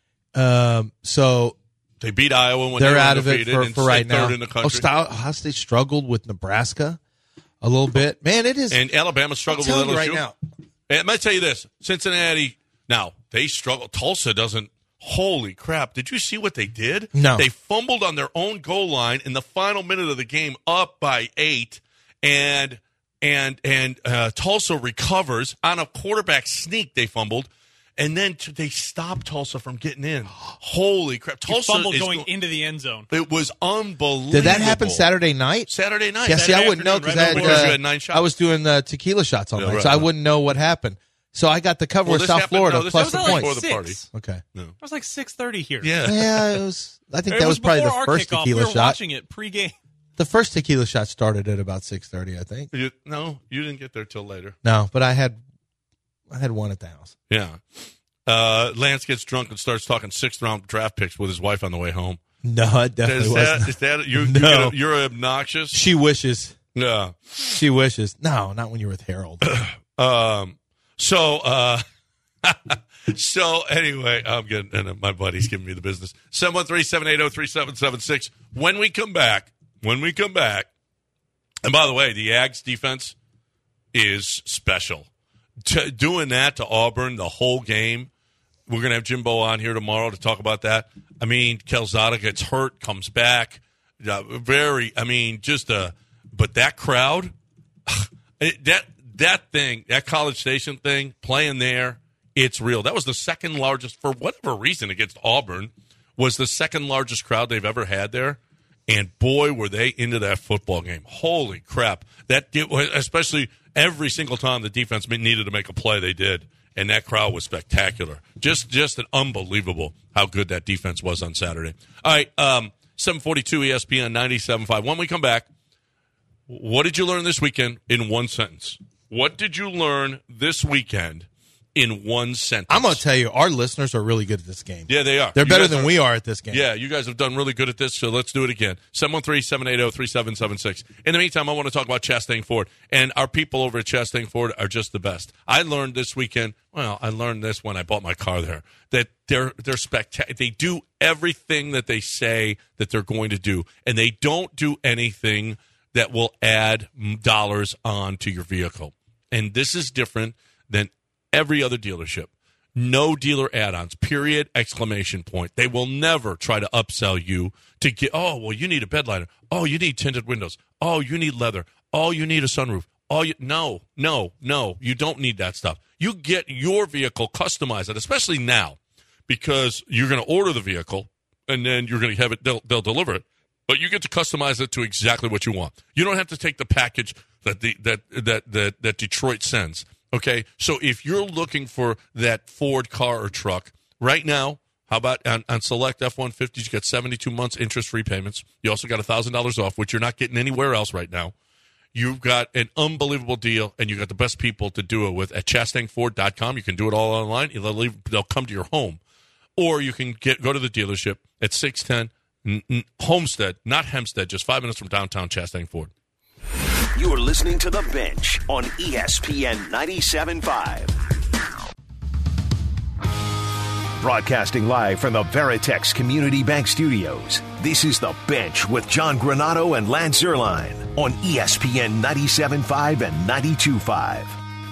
Um, so They beat Iowa when they're they were out of it undefeated for, and for right third now. in the country. Oh, Ohio State struggled with Nebraska a little bit. Man, it is. And Alabama struggled I'm with telling L S you U. right now. And I'm going to tell you this. Cincinnati, now, they struggle. Tulsa doesn't. Holy crap. Did you see what they did? No. They fumbled on their own goal line in the final minute of the game, up by eight, and and and uh, Tulsa recovers on a quarterback sneak. They fumbled, and then t- they stopped Tulsa from getting in. Holy crap! He Tulsa fumbled is going go- into the end zone. It was unbelievable. Did that happen Saturday night? Saturday night. Yeah, see, Saturday I wouldn't know afternoon, because right I, had, before uh, you had nine shots. I was doing the tequila shots all Yeah, night, right, so I right. wouldn't know what happened. So I got the cover Well, of this South happened- Florida no, this plus the happened points. before the party. Okay. No. It was like six thirty here. Yeah. Yeah, it was. I think It that was, probably the before our first kickoff. tequila we were shot. watching it pregame. The first tequila shot started at about six thirty, I think. You, no, you didn't get there till later. No, but I had, I had one at the house. Yeah. Uh, Lance gets drunk and starts talking sixth round draft picks with his wife on the way home. No, it definitely Is that, wasn't. is that you, No. you're, you're obnoxious? She wishes. Yeah. She wishes. No, not when you're with Harold. Um. So. Uh, so anyway, I'm getting and my buddy's giving me the business. seven one three, seven eight zero, three seven seven six. When we come back, when we come back, and by the way, the Ags defense is special. T- doing that to Auburn the whole game. We're going to have Jimbo on here tomorrow to talk about that. I mean, Calzada gets hurt, comes back. Uh, very, I mean, just a, but that crowd, it, that that thing, that College Station thing, playing there, it's real. That was the second largest, for whatever reason, against Auburn, was the second largest crowd they've ever had there. And boy, were they into that football game. Holy crap. That, especially every single time the defense needed to make a play, they did. And that crowd was spectacular. Just just an unbelievable how good that defense was on Saturday. All right, um, seven forty-two E S P N ninety-seven point five. When we come back, what did you learn this weekend in one sentence? What did you learn this weekend in one sentence? I'm going to tell you, our listeners are really good at this game. Yeah, they are. They're You better guys than are- we are at this game. Yeah, you guys have done really good at this, so let's do it again. seven one three, seven eight zero, three seven seven six. In the meantime, I want to talk about Chastang Ford. And our people over at Chastang Ford are just the best. I learned this weekend, well, I learned this when I bought my car there, that they're they're spectacular. They do everything that they say that they're going to do, and they don't do anything that will add dollars onto your vehicle. And this is different than every other dealership. No dealer add-ons, period, exclamation point. They will never try to upsell you to get, oh, well, you need a bed liner. Oh, you need tinted windows. Oh, you need leather. Oh, you need a sunroof. Oh, you, no, no, no, you don't need that stuff. You get your vehicle, customize it, especially now, because you're going to order the vehicle, and then you're going to have it, they'll, they'll deliver it. But you get to customize it to exactly what you want. You don't have to take the package that the that that that, that Detroit sends. Okay, so if you're looking for that Ford car or truck right now, how about on, on select F one fifties? You got seventy-two months interest-free payments. You also got one thousand dollars off, which you're not getting anywhere else right now. You've got an unbelievable deal, and you got the best people to do it with at Chastang Ford dot com. You can do it all online. They'll, leave, they'll come to your home. Or you can get go to the dealership at six ten N- N- Homestead, not Hempstead, just five minutes from downtown Chastang Ford. You're listening to The Bench on E S P N ninety-seven point five. Broadcasting live from the Veritex Community Bank Studios, this is The Bench with John Granato and Lance Zierlein on E S P N ninety-seven point five and ninety-two point five.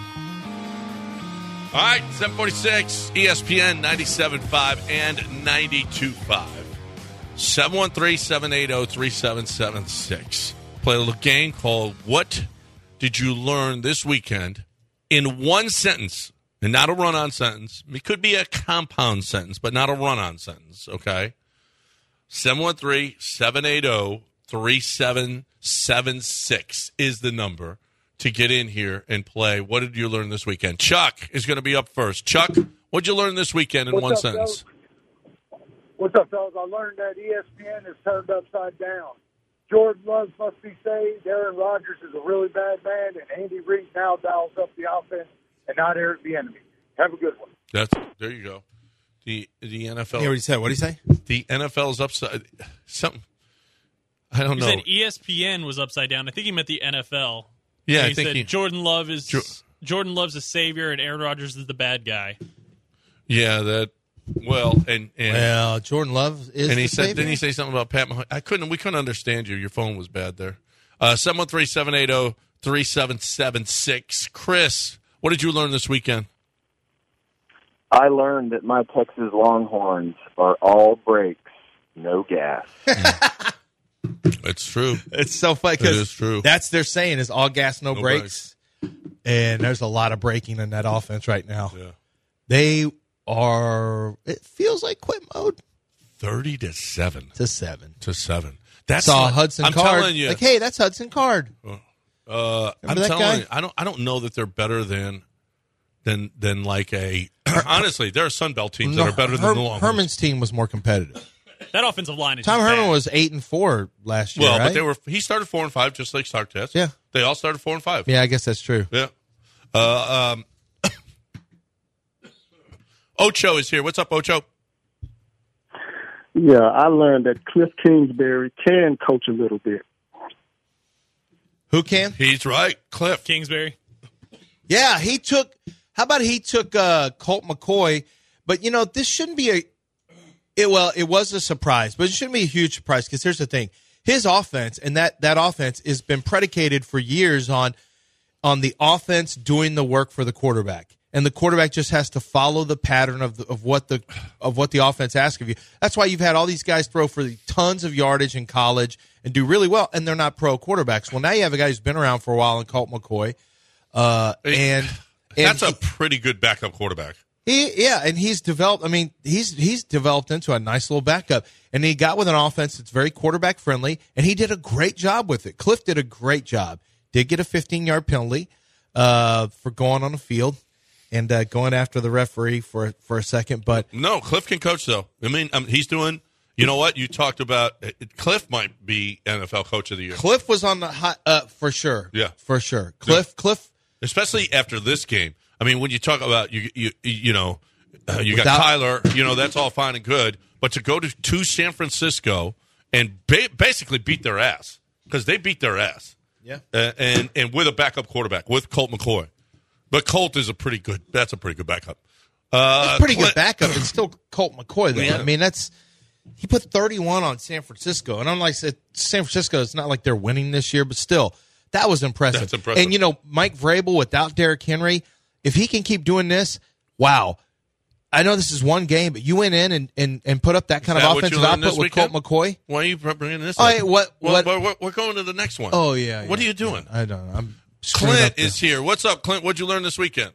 All right, seven forty-six, E S P N ninety-seven point five and ninety-two point five. seven one three, seven eight zero, three seven seven six. Play a little game called What Did You Learn This Weekend in one sentence, and not a run-on sentence. It could be a compound sentence, but not a run-on sentence, okay? seven one three, seven eight zero, three seven seven six is the number to get in here and play. What did you learn this weekend? Chuck is going to be up first. Chuck, what did you learn this weekend in What's one up, sentence? Fellas? What's up, fellas? I learned that E S P N is turned upside down. Jordan Love must be saved. Aaron Rodgers is a really bad man, and Andy Reid now dials up the offense and not Eric Bieniemy. Have a good one. That's there you go. The the N F L. You hear what he said? What did he say? The N F L is upside. Something. I don't He know. said E S P N was upside down. I think he meant the N F L. Yeah, And I he think said he- Jordan Love is Jo- Jordan Love's a savior, and Aaron Rodgers is the bad guy. Yeah, that. Well, and and, Well, Jordan Love is and he the said, savior. didn't he say something about Pat Mahomes? I couldn't. We couldn't understand you. Your phone was bad there. Uh, seven one three, seven eight zero, three seven seven six. Chris, what did you learn this weekend? I learned that my Texas Longhorns are all brakes, no gas. It's true. It's so funny It is because true. that's their saying is all gas, no, No brakes. And there's a lot of braking in that offense right now. Yeah. They are, it feels like quit mode Thirty to seven to seven. to seven. That's Saw not- Hudson I'm Card. telling you. Like, hey, that's Hudson Card. Uh, I'm Remember that telling guy? you, I don't. I don't know that they're better than than than like a. Honestly, there are Sunbelt teams that are better than Her- the Longhorns. Herman's team was more competitive. That offensive line is Tom just Herman bad. was eight and four last year. Well, right? but they were. He started four and five, just like Sartez. Yeah. they all started four and five. Yeah, I guess that's true. Yeah. Uh, um, Ocho is here. What's up, Ocho? Yeah, I learned that Cliff Kingsbury can coach a little bit. Who can? He's right, Cliff Kingsbury. Yeah, he took. How about he took uh, Colt McCoy? But you know, this shouldn't be a. It well, it was a surprise, but it shouldn't be a huge surprise because here's the thing: his offense and that that offense has been predicated for years on on the offense doing the work for the quarterback, and the quarterback just has to follow the pattern of the, of what the of what the offense asks of you. That's why you've had all these guys throw for tons of yardage in college and do really well, and they're not pro quarterbacks. Well, now you have a guy who's been around for a while in Colt McCoy, uh, and, and That's he, a pretty good backup quarterback. He, yeah, and he's developed. I mean, he's he's developed into a nice little backup, and he got with an offense that's very quarterback friendly, and he did a great job with it. Cliff did a great job. Did get a fifteen yard penalty uh, for going on the field and uh, going after the referee for for a second, but No, Cliff can coach though. I mean, um, he's doing. You know what? You talked about uh, Cliff might be N F L Coach of the Year, Cliff was on the hot uh, for sure. Yeah. for sure. Cliff, Cliff. especially after this game. I mean, when you talk about you, you, you know, uh, you got Without- Kyler. You know, that's all fine and good, but to go to, to San Francisco and ba- basically beat their ass because they beat their ass. Yeah. Uh, and and with a backup quarterback with Colt McCoy, but Colt is a pretty good. That's a pretty good backup. Uh, That's pretty Clint- good backup, and still Colt McCoy. Though. Yeah. I mean, that's he put thirty-one on San Francisco, and I'm like, San Francisco. It's not like they're winning this year, but still, that was impressive. That's impressive. And you know, Mike Vrabel without Derrick Henry, if he can keep doing this, wow. I know this is one game, but you went in and, and, and put up that kind Is of that what offensive you learned output this with weekend? Colt McCoy. Why are you bringing this? Oh, up? hey, what- Well, what- we're, we're going to the next one. Oh yeah. What yeah. are you doing? I don't know. I'm screwing Clint up the- is here. What's up, Clint? What'd you learn this weekend?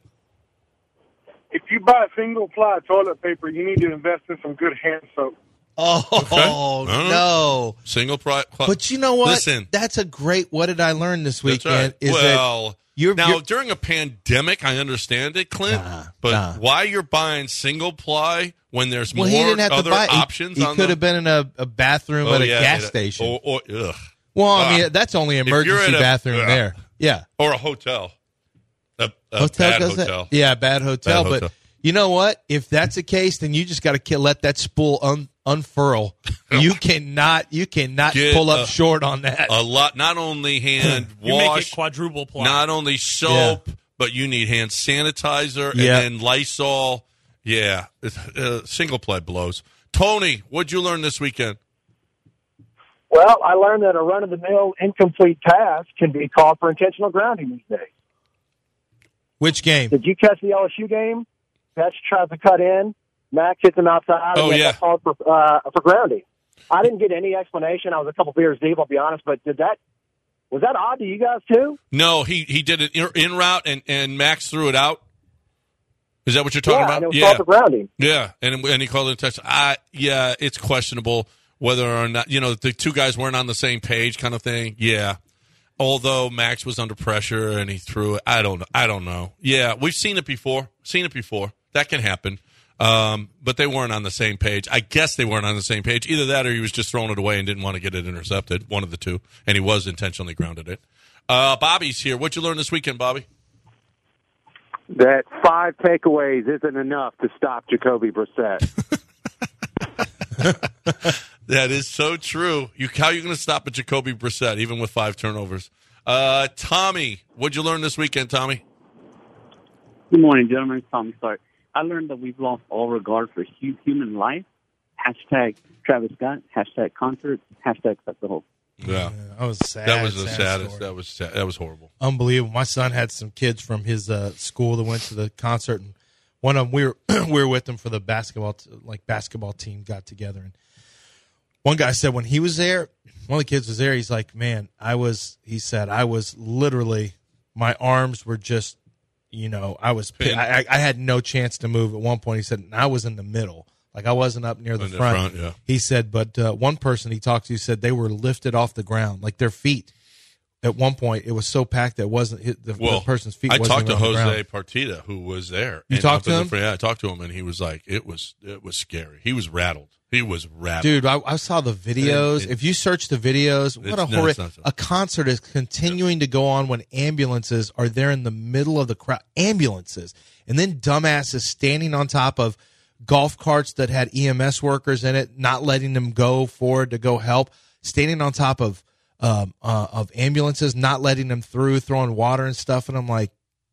If you buy single ply toilet paper, you need to invest in some good hand soap. Oh All right. no! Single pri- But you know what? Listen, That's a great. What did I learn this that's weekend? right. Is well, that you're now you're- during a pandemic, I understand it, Clint. Nah, but nah. why you're buying single ply when there's Well, more he didn't have other to buy. He- options? He, on could the, have been in a, a bathroom Oh, at a yeah, gas at a- station. Or, or, ugh. well, I Ah. mean, that's only If you're emergency at a- bathroom uh, there. Yeah, or a hotel. A, a hotel bad does hotel. that. Yeah, bad hotel. Bad but hotel. You know what? If that's the case, then you just got to let that spool un, unfurl. You cannot, you cannot Get pull up a, short on that. A lot. Not only hand you wash, make it quadruple ply. Not only soap, Yeah. but you need hand sanitizer Yeah. and then Lysol. Yeah, uh, single play blows. Tony, what'd you learn this weekend? Well, I learned that a run-of-the-mill incomplete pass can be called for intentional grounding these days. Which game? Did you catch the L S U game? Petch tries to cut in. Max hits him outside. Oh, and yeah. got called for, uh, for grounding. I didn't get any explanation. I was a couple beers deep, I'll be honest, but did that was that odd to you guys, too? No, he, he did an in, in route, and, and Max threw it out. Is that what you're talking yeah, about? And it was yeah, called for grounding. Yeah, and and he called it a touch. I yeah, it's questionable whether or not, you know, the two guys weren't on the same page, kind of thing. Yeah, although Max was under pressure and he threw it. I don't know. I don't know. Yeah, we've seen it before. Seen it before. That can happen. Um, but they weren't on the same page. I guess they weren't on the same page. Either that, or he was just throwing it away and didn't want to get it intercepted. One of the two, and he was intentionally grounded it. Uh, Bobby's here. What'd you learn this weekend, Bobby? That five takeaways isn't enough to stop Jacoby Brissett. That is so true. You, how are you going to stop a Jacoby Brissett, even with five turnovers? Uh, Tommy, what'd you learn this weekend, Tommy? Good morning, gentlemen. Tommy Stark. I learned that we've lost all regard for hu- human life. Hashtag Travis Scott. Hashtag concert. Hashtag Suck the Hole. Yeah, that was sad. That was the sad saddest. story. That was sad. That was horrible. Unbelievable. My son had some kids from his uh, school that went to the concert, and one of them we were we were with them for the basketball t- like basketball team got together. And one guy said when he was there, one of the kids was there. He's like, "Man, I was." He said, "I was literally, my arms were just, you know, I was, I, I had no chance to move." At one point, he said, and "I was in the middle." Like I wasn't up near the In the front. front, yeah. He said, but uh, one person he talked to said they were lifted off the ground, like their feet. At one point, it was so packed that it wasn't hit, the, Well, the person's feet. I wasn't talked to even on the Jose ground. Partida, who was there. You And talked up to in him? the- yeah, I talked to him, and he was like, "It was, it was scary. He was rattled. He was rattled." Dude, I, I saw the videos. And it- if you search the videos, what a It's- no, horrific! it's not so. A concert is continuing to go on when ambulances are there in the middle of the crowd. Ambulances, and then dumbasses standing on top of golf carts that had E M S workers in it, not letting them go forward to go help. Standing on top of um, uh, of ambulances, not letting them through, throwing water and stuff. And I'm like,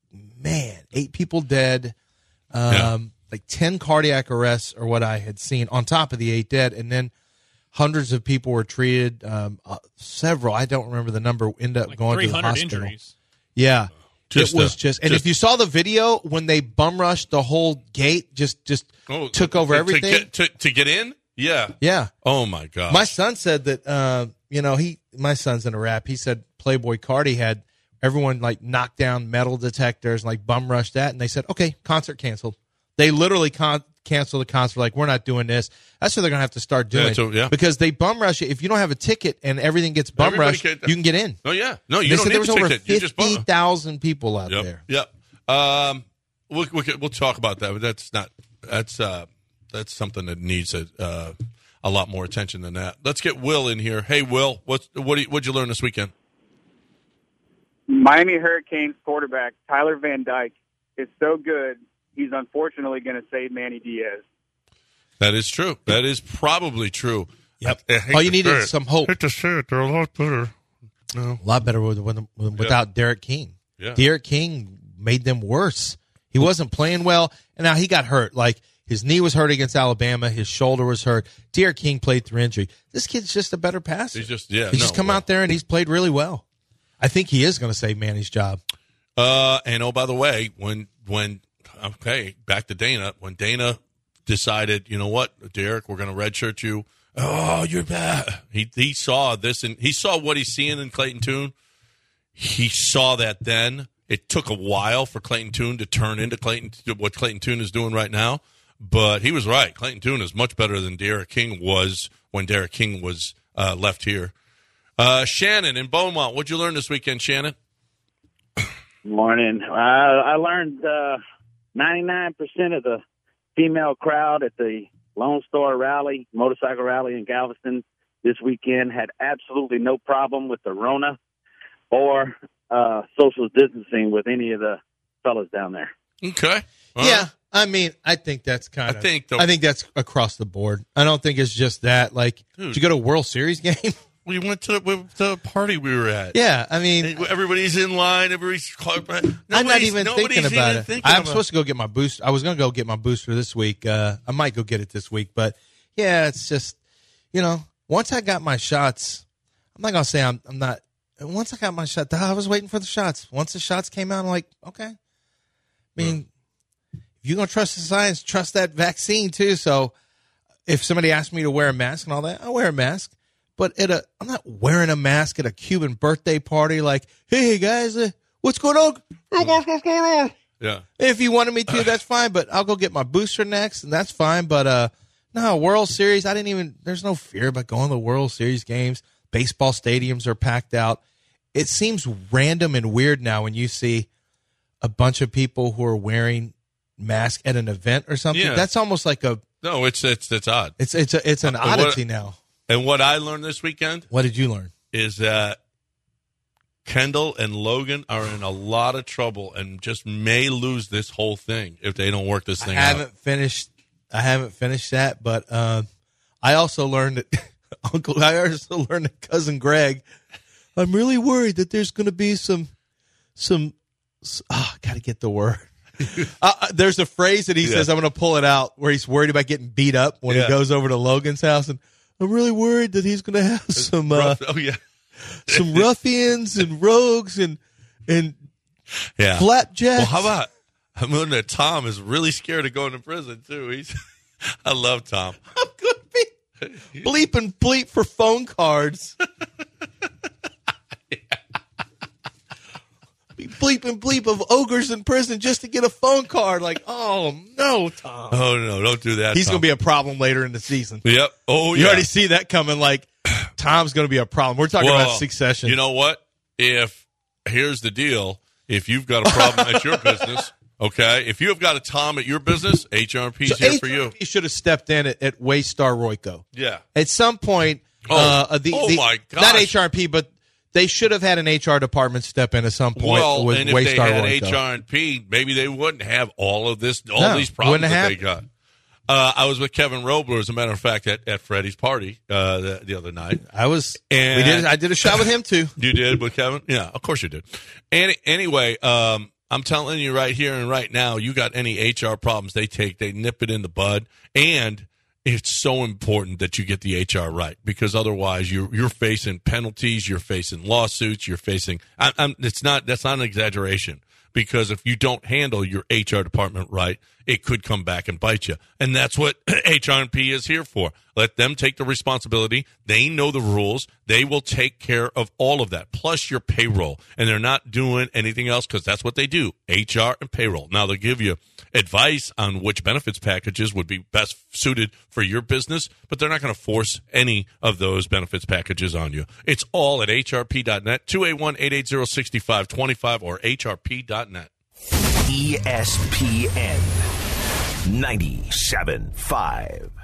man, eight people dead. Um, Yeah. Like ten cardiac arrests or what I had seen on top of the eight dead. And then hundreds of people were treated. Um, uh, several, I don't remember the number, end up Like going to the three hundred hospital. injuries. Yeah. Just, it was uh, just, and just- if you saw the video when they bum rushed the whole gate, just just Oh, took over to, everything. to get, to, to get in. Yeah. Yeah. Oh my God. My son said that, uh, you know, he, my son's in a rap. He said Playboy Cardi had everyone like knock down metal detectors and like bum rush that. And they said, okay, concert canceled. They literally con- canceled the concert. Like, we're not doing this. That's what they're going to have to start doing. Yeah, so- yeah. Because they bum rush it. If you don't have a ticket and everything gets bum Everybody rushed, can- you can get in. Oh yeah. No, you They don't said need there was the over ticket. You just bum- fifty thousand people out Yep. there. Yep. Um, we'll, we'll we'll talk about that, but that's not that's uh that's something that needs a uh, a lot more attention than that. Let's get Will in here. Hey, Will, what's what do you, what'd you learn this weekend? Miami Hurricanes quarterback Tyler Van Dyke is so good, he's unfortunately going to save Manny Diaz. That is true. That is probably true. Yep. I- I hate All you to need say is it. some hope. I hate to say it. They're a lot better. No. A lot better with, with, with, without Derek King. Yeah. Derek King made them worse. He wasn't playing well, and now he got hurt. Like, his knee was hurt against Alabama. His shoulder was hurt. Derek King played through injury. This kid's just a better passer. He's just yeah. He's no, just come well. out there and he's played really well. I think he is going to save Manny's job. Uh, and oh, by the way, when when okay, back to Dana. When Dana decided, you know what, Derek, we're going to redshirt you. Oh, you're bad. He he saw this and he saw what he's seeing in Clayton Tune. He saw that then. It took a while for Clayton Tune to turn into Clayton what Clayton Tune is doing right now. But he was right. Clayton Tune is much better than Derek King was when Derek King was uh, left here. Uh, Shannon in Beaumont, what'd you learn this weekend, Shannon? Morning. Uh, I learned uh, ninety-nine percent of the female crowd at the Lone Star Rally, motorcycle rally in Galveston this weekend had absolutely no problem with the Rona or uh, social distancing with any of the fellas down there. Okay. All yeah. right. I mean, I think that's kind I of. think the- I think that's across the board. I don't think it's just that. Like, Dude. did you go to a World Series game? We went to the, the party we were at. Yeah, I mean, And everybody's in line. Everybody's. Nobody's, I'm not even thinking about even it. thinking I'm about supposed to go get my booster. I was going to go get my booster this week. Uh, I might go get it this week, but yeah, it's just, you know, once I got my shots, I'm not going to say I'm, I'm not. Once I got my shot, I was waiting for the shots. Once the shots came out, I'm like, okay. I mean, if you're going to trust the science, trust that vaccine too. So if somebody asked me to wear a mask and all that, I'll wear a mask. But at a, I'm not wearing a mask at a Cuban birthday party like, hey, guys, uh, what's going on? What's going on? Yeah. If you wanted me to, that's fine, but I'll go get my booster next, and that's fine. But uh, no, World Series, I didn't even, there's no fear about going to the World Series games. Baseball stadiums are packed out. It seems random and weird now when you see a bunch of people who are wearing masks at an event or something. Yeah. That's almost like a, No, it's it's it's odd. it's it's a, it's an Uh, what- oddity now. And what I learned this weekend What did you learn? is that Kendall and Logan are in a lot of trouble and just may lose this whole thing if they don't work this thing I haven't out. finished. I haven't finished that, but uh, I also learned that Uncle. I also learned that cousin Greg. I'm really worried that there's going to be some, some. Oh, got to get the word. uh, there's a phrase that he Yeah. says. I'm going to pull it out where he's worried about getting beat up when Yeah. he goes over to Logan's house, and I'm really worried that he's going to have some uh, Rough- oh yeah, some ruffians and rogues and and yeah. flapjacks. Well, how about I mean that Tom is really scared of going to prison too. He's I love Tom. I'm going to be bleep and bleep for phone cards. Bleep and bleep of ogres in prison just to get a phone card. Like, oh no, Tom. Oh no, don't do that. He's Tom. going to be a problem later in the season. Yep. Oh You yeah. already see that coming. Like, Tom's going to be a problem. We're talking Well, about Succession. You know what? If here's the deal, if you've got a problem at your business, okay, if you have got a Tom at your business, H R P's So here for you. He should have stepped in at, at Waystar Royco. Yeah. At some point, Oh. uh, the, Oh, the, my gosh. not H R P, but they should have had an H R department step in at some point Well, with and if Waystar they had Royco. H R and P, maybe they wouldn't have all of this, all No, these problems wouldn't that have they got. Uh, I was with Kevin Robler, as a matter of fact, at, at Freddie's party uh, the, the other night. I was. And we did. I did a shot with him too. You did with Kevin? Yeah, of course you did. Any, anyway, um, I'm telling you right here and right now, you got any H R problems, they take, they nip it in the bud, and it's so important that you get the H R right, because otherwise you're you're facing penalties, you're facing lawsuits, you're facing. I, I'm, it's not that's not an exaggeration, because if you don't handle your H R department right, it could come back and bite you, and that's what H R and P is here for. Let them take the responsibility. They know the rules. They will take care of all of that, plus your payroll, and they're not doing anything else because that's what they do, H R and payroll. Now they'll give you advice on which benefits packages would be best suited for your business, but they're not going to force any of those benefits packages on you. It's all at H R P dot net, two eight one, eight eight zero, six five two five or H R P dot net. E S P N ninety-seven point five.